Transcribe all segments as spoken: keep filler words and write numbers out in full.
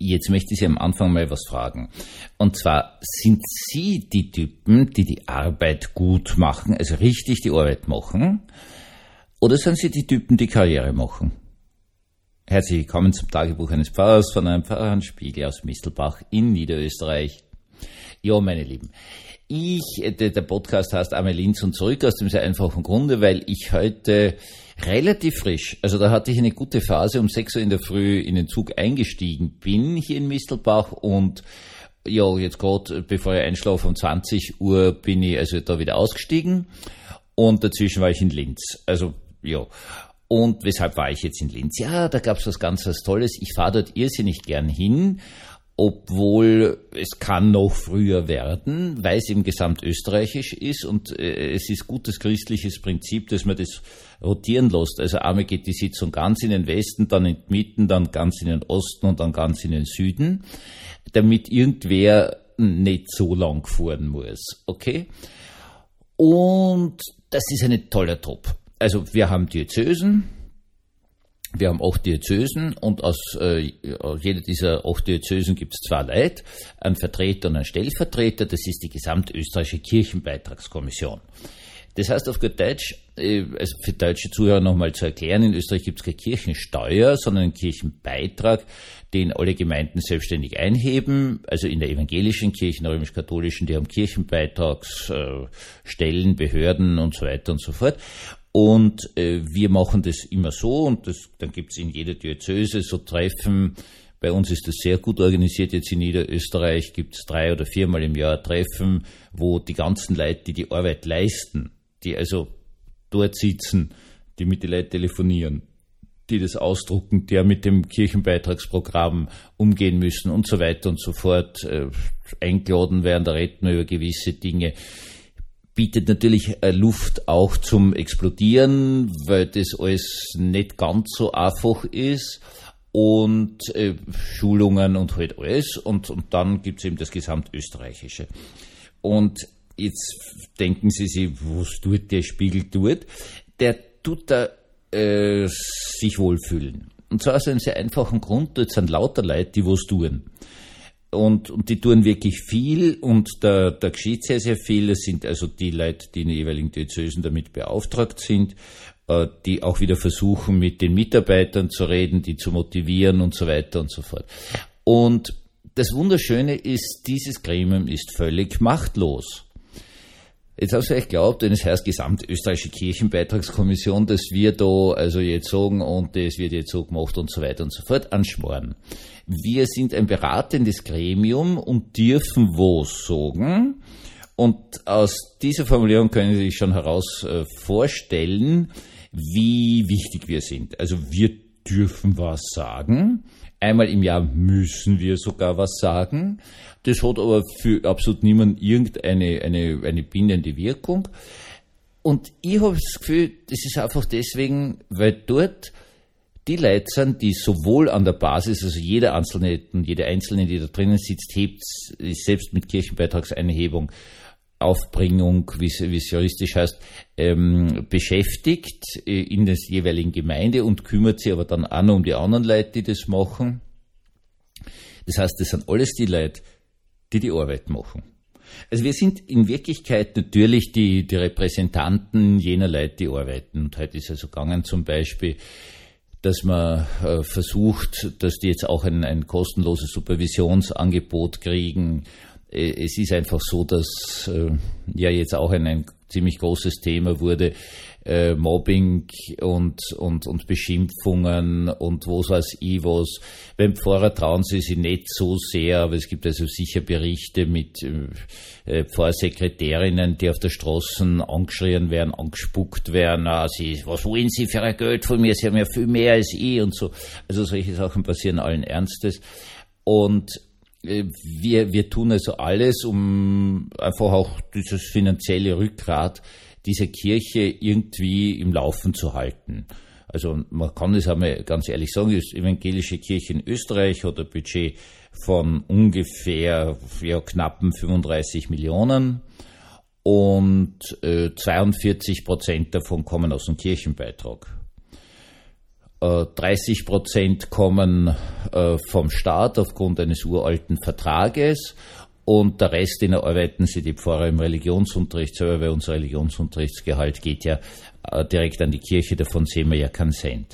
jetzt möchte ich Sie am Anfang mal was fragen. Und zwar, sind Sie die Typen, die die Arbeit gut machen, also richtig die Arbeit machen? Oder sind Sie die Typen, die Karriere machen? Herzlich willkommen zum Tagebuch eines Pfarrers von einem Pfarrer Spiegel aus Mistelbach in Niederösterreich. Ja, meine Lieben, ich, der Podcast heißt Einmal Linz und zurück aus dem sehr einfachen Grunde, weil ich heute relativ frisch, also da hatte ich eine gute Phase, um sechs Uhr in der Früh in den Zug eingestiegen bin hier in Mistelbach und ja, jetzt gerade bevor ich einschlafe um zwanzig Uhr bin ich also da wieder ausgestiegen und dazwischen war ich in Linz. Also ja. Und weshalb war ich jetzt in Linz? Ja, da gab's was ganz was Tolles. Ich fahre dort irrsinnig gern hin, obwohl es kann noch früher werden, weil es eben gesamtösterreichisch ist und äh, es ist gutes christliches Prinzip, dass man das rotieren lässt. Also einmal geht die Sitzung ganz in den Westen, dann in die Mitte, dann ganz in den Osten und dann ganz in den Süden, damit irgendwer nicht so lang fahren muss. Okay? Und das ist ein toller Trupp. Also wir haben Diözesen, wir haben acht Diözesen und aus, äh, aus jeder dieser acht Diözesen gibt es zwei Leute, einen Vertreter und einen Stellvertreter, das ist die gesamtösterreichische Kirchenbeitragskommission. Das heißt auf gut Deutsch, äh, also für deutsche Zuhörer nochmal zu erklären, in Österreich gibt es keine Kirchensteuer, sondern einen Kirchenbeitrag, den alle Gemeinden selbstständig einheben, also in der evangelischen Kirche, in der römisch-katholischen, die haben Kirchenbeitragsstellen, äh, Behörden und so weiter und so fort. Und äh, wir machen das immer so und das, dann gibt's in jeder Diözese so Treffen. Bei uns ist das sehr gut organisiert. Jetzt in Niederösterreich gibt's drei oder viermal im Jahr Treffen, wo die ganzen Leute, die die Arbeit leisten, die also dort sitzen, die mit den Leuten telefonieren, die das ausdrucken, die mit dem Kirchenbeitragsprogramm umgehen müssen und so weiter und so fort, äh, eingeladen werden, da reden wir über gewisse Dinge. Bietet natürlich Luft auch zum Explodieren, weil das alles nicht ganz so einfach ist und äh, Schulungen und halt alles und, und dann gibt's eben das Gesamtösterreichische. Und jetzt denken Sie sich, was tut der Spiegel tut? Der tut da äh, sich wohlfühlen. Und zwar aus einem sehr einfachen Grund, dort sind lauter Leute, die was tun. Und, und die tun wirklich viel und da, da geschieht sehr, sehr viel. Das sind also die Leute, die in den jeweiligen Diözesen damit beauftragt sind, äh, die auch wieder versuchen, mit den Mitarbeitern zu reden, die zu motivieren und so weiter und so fort. Und das Wunderschöne ist, dieses Gremium ist völlig machtlos. Jetzt haben Sie vielleicht geglaubt, wenn es heißt Gesamtösterreichische Kirchenbeitragskommission, dass wir da also jetzt sagen und das wird jetzt so gemacht und so weiter und so fort, anschmoren. Wir sind ein beratendes Gremium und dürfen was sagen. Und aus dieser Formulierung können Sie sich schon heraus äh, vorstellen, wie wichtig wir sind. Also wir dürfen was sagen. Einmal im Jahr müssen wir sogar was sagen. Das hat aber für absolut niemanden irgendeine eine, eine bindende Wirkung. Und ich habe das Gefühl, das ist einfach deswegen, weil dort die Leute sind, die sowohl an der Basis, also jeder Einzelne und jede Einzelne, die da drinnen sitzt, hebt, ist selbst mit Kirchenbeitragseinhebung, Aufbringung, wie es, wie es juristisch heißt, ähm, beschäftigt in der jeweiligen Gemeinde und kümmert sich aber dann auch noch um die anderen Leute, die das machen. Das heißt, das sind alles die Leute, die die Arbeit machen. Also wir sind in Wirklichkeit natürlich die, die Repräsentanten jener Leute, die arbeiten. Und heute ist also gegangen zum Beispiel, dass man äh, versucht, dass die jetzt auch ein, ein kostenloses Supervisionsangebot kriegen. Äh, es ist einfach so, dass äh, ja jetzt auch ein, ein ziemlich großes Thema wurde, äh, Mobbing und, und, und Beschimpfungen und was weiß ich was. Beim Pfarrer trauen sie sich nicht so sehr, aber es gibt also sicher Berichte mit äh, Pfarrsekretärinnen, die auf der Straße angeschrien werden, angespuckt werden, ah, sie, was wollen Sie für ein Geld von mir, Sie haben ja viel mehr als ich und so. Also solche Sachen passieren allen Ernstes. Und wir, wir tun also alles, um einfach auch dieses finanzielle Rückgrat dieser Kirche irgendwie im Laufen zu halten. Also man kann das einmal ganz ehrlich sagen, die evangelische Kirche in Österreich hat ein Budget von ungefähr ja, knappen fünfunddreißig Millionen und äh, zweiundvierzig Prozent davon kommen aus dem Kirchenbeitrag. dreißig Prozent kommen vom Staat aufgrund eines uralten Vertrages und der Rest, den erarbeiten sie die Pfarrer im Religionsunterricht selber, weil unser Religionsunterrichtsgehalt geht ja direkt an die Kirche, davon sehen wir ja keinen Cent.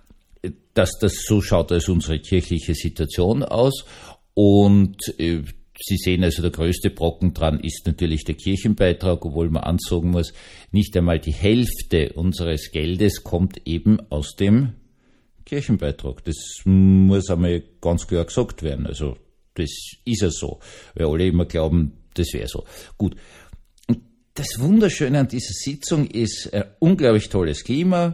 Das, das, so schaut also unsere kirchliche Situation aus und äh, Sie sehen also, der größte Brocken dran ist natürlich der Kirchenbeitrag, obwohl man ansagen muss, nicht einmal die Hälfte unseres Geldes kommt eben aus dem Kirchenbeitrag. Das muss einmal ganz klar gesagt werden. Also das ist ja so, weil alle immer glauben, das wäre so. Gut. Und das Wunderschöne an dieser Sitzung ist ein unglaublich tolles Klima.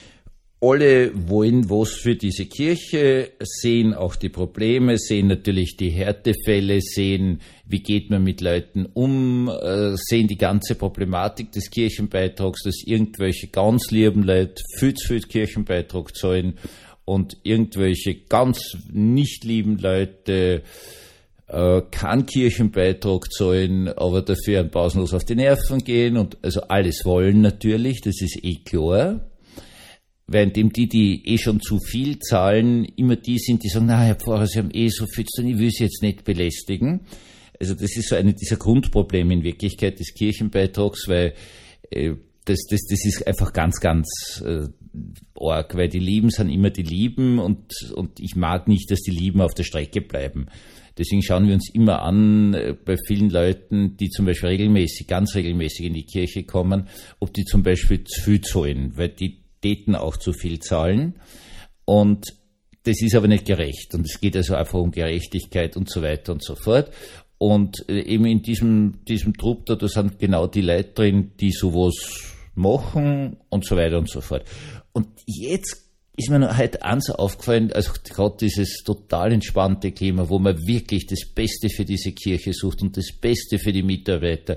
Alle wollen was für diese Kirche, sehen auch die Probleme, sehen natürlich die Härtefälle, sehen, wie geht man mit Leuten um, äh, sehen die ganze Problematik des Kirchenbeitrags, dass irgendwelche ganz lieben Leute viel zu viel Kirchenbeitrag zahlen und irgendwelche ganz nicht lieben Leute äh, keinen Kirchenbeitrag zahlen, aber dafür ein pausenlos auf die Nerven gehen und also alles wollen natürlich, das ist eh klar. Währenddem die, die eh schon zu viel zahlen, immer die sind, die sagen, na, Herr Pfarrer, Sie haben eh so viel zu tun, ich will Sie jetzt nicht belästigen. Also das ist so eine dieser Grundprobleme in Wirklichkeit des Kirchenbeitrags, weil äh, das, das, das ist einfach ganz, ganz äh, arg, weil die Lieben sind immer die Lieben und, und ich mag nicht, dass die Lieben auf der Strecke bleiben. Deswegen schauen wir uns immer an, äh, bei vielen Leuten, die zum Beispiel regelmäßig, ganz regelmäßig in die Kirche kommen, ob die zum Beispiel zu viel zahlen, weil die täten auch zu viel zahlen und das ist aber nicht gerecht und es geht also einfach um Gerechtigkeit und so weiter und so fort und eben in diesem diesem Trupp da, da sind genau die Leute drin, die sowas machen und so weiter und so fort. Und jetzt ist mir noch heute eins aufgefallen, also gerade dieses total entspannte Klima, wo man wirklich das Beste für diese Kirche sucht und das Beste für die Mitarbeiter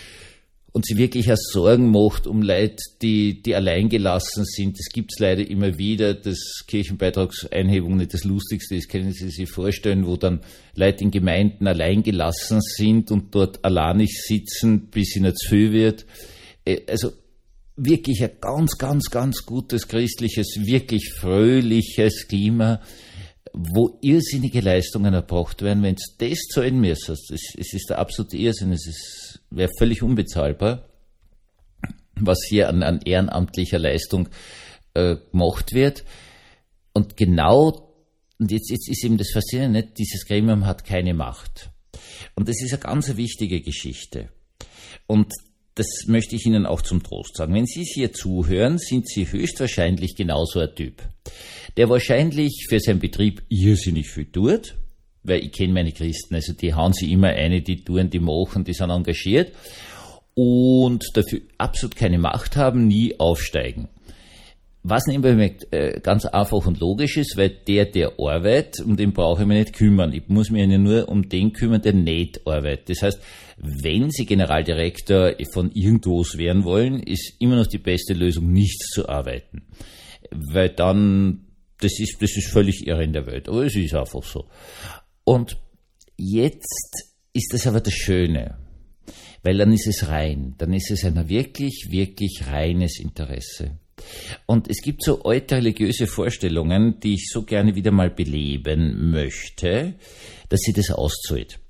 und sie wirklich auch Sorgen macht um Leute, die, die alleingelassen sind. Das gibt's leider immer wieder, dass Kirchenbeitragseinhebung nicht das Lustigste ist, können Sie sich vorstellen, wo dann Leute in Gemeinden alleingelassen sind und dort alleinig sitzen, bis ihnen zu viel wird. Also wirklich ein ganz, ganz, ganz gutes christliches, wirklich fröhliches Klima, wo irrsinnige Leistungen erbracht werden. Wenn es das zahlen müsstest, es, es ist der absolute Irrsinn, es ist wäre völlig unbezahlbar, was hier an, an ehrenamtlicher Leistung äh, gemacht wird. Und genau, und jetzt, jetzt ist eben das Faszinierende, nicht? Dieses Gremium hat keine Macht. Und das ist eine ganz wichtige Geschichte. Und das möchte ich Ihnen auch zum Trost sagen. Wenn Sie hier zuhören, sind Sie höchstwahrscheinlich genauso ein Typ, der wahrscheinlich für seinen Betrieb irrsinnig viel tut, weil ich kenne meine Christen, also die hauen sie immer eine, die tun, die machen, die sind engagiert und dafür absolut keine Macht haben, nie aufsteigen. Was nämlich ganz einfach und logisch ist, weil der, der arbeitet, um den brauche ich mich nicht kümmern. Ich muss mich ja nur um den kümmern, der nicht arbeitet. Das heißt, wenn Sie Generaldirektor von irgendwas werden wollen, ist immer noch die beste Lösung, nichts zu arbeiten. Weil dann, das ist, das ist völlig irre in der Welt, aber es ist einfach so. Und jetzt ist das aber das Schöne, weil dann ist es rein, dann ist es ein wirklich, wirklich reines Interesse. Und es gibt so alte religiöse Vorstellungen, die ich so gerne wieder mal beleben möchte, dass sie das auszahlt.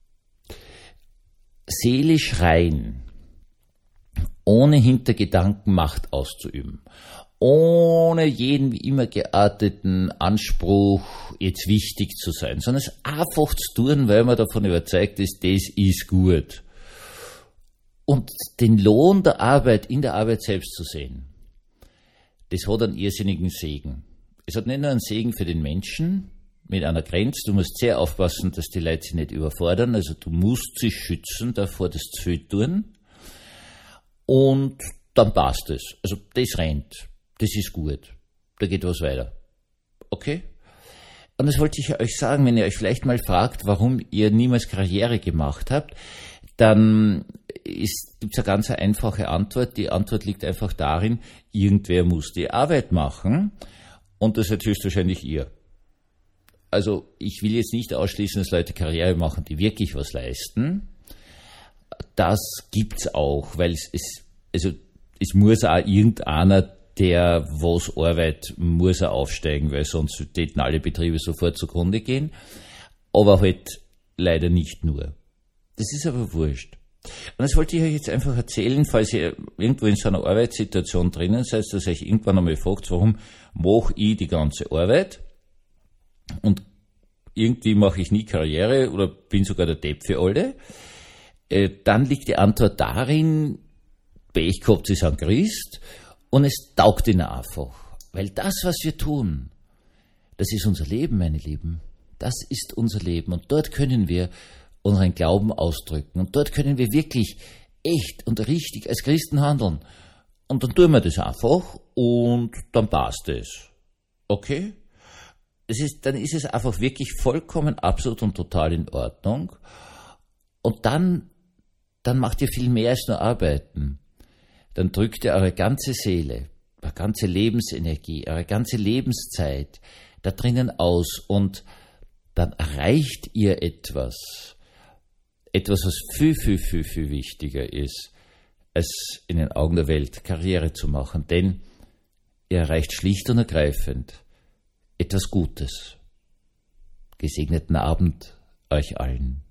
Seelisch rein, ohne Hintergedanken Macht auszuüben, ohne jeden wie immer gearteten Anspruch, jetzt wichtig zu sein, sondern es einfach zu tun, weil man davon überzeugt ist, das ist gut. Und den Lohn der Arbeit in der Arbeit selbst zu sehen, das hat einen irrsinnigen Segen. Es hat nicht nur einen Segen für den Menschen mit einer Grenze, du musst sehr aufpassen, dass die Leute sich nicht überfordern, also du musst sie schützen davor, das zu viel tun, und dann passt es. Also das rennt. Das ist gut. Da geht was weiter. Okay? Und das wollte ich euch sagen, wenn ihr euch vielleicht mal fragt, warum ihr niemals Karriere gemacht habt, dann gibt es eine ganz einfache Antwort. Die Antwort liegt einfach darin, irgendwer muss die Arbeit machen und das seid höchstwahrscheinlich ihr. Also ich will jetzt nicht ausschließen, dass Leute Karriere machen, die wirklich was leisten. Das gibt's auch, weil es, es also es muss auch irgendeiner der, was Arbeit, muss er aufsteigen, weil sonst täten alle Betriebe sofort zugrunde gehen. Aber halt leider nicht nur. Das ist aber wurscht. Und das wollte ich euch jetzt einfach erzählen, falls ihr irgendwo in so einer Arbeitssituation drinnen seid, dass ihr euch irgendwann einmal fragt, warum mache ich die ganze Arbeit und irgendwie mache ich nie Karriere oder bin sogar der Depp für alle. Äh, dann liegt die Antwort darin, Pech gehabt, sie sind Christ und es taugt ihnen einfach. Weil das, was wir tun, das ist unser Leben, meine Lieben. Das ist unser Leben und dort können wir unseren Glauben ausdrücken. Und dort können wir wirklich echt und richtig als Christen handeln. Und dann tun wir das einfach und dann passt es. Okay? Das ist, dann ist es einfach wirklich vollkommen, absolut und total in Ordnung. Und dann, dann macht ihr viel mehr als nur arbeiten. Dann drückt ihr eure ganze Seele, eure ganze Lebensenergie, eure ganze Lebenszeit da drinnen aus und dann erreicht ihr etwas, Etwas, was viel, viel, viel, viel wichtiger ist, als in den Augen der Welt Karriere zu machen. Denn ihr erreicht schlicht und ergreifend etwas Gutes. Gesegneten Abend euch allen.